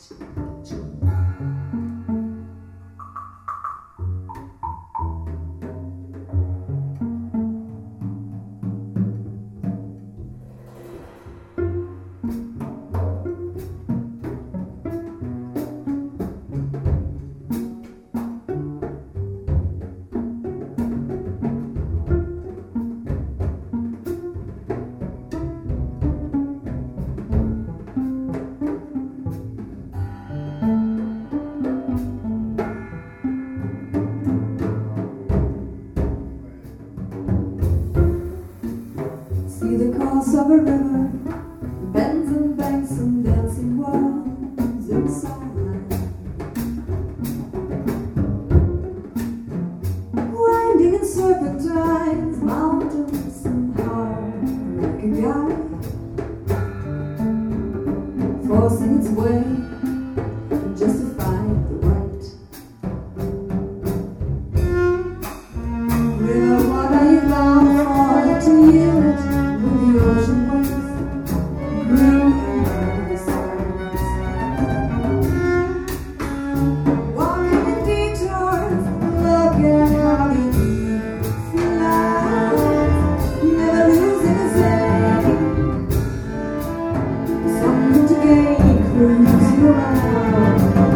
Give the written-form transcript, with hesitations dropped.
See the course of a river, bends and banks and dancing worlds in sunlight, winding in serpentines, mountains and heart like a guide, forcing its way to justify the right. River, what are you bound for to yield? The ocean waves grew in the silence, walking in detours, look at how the eagle flies, never losing its aim, something to gain, cruising around.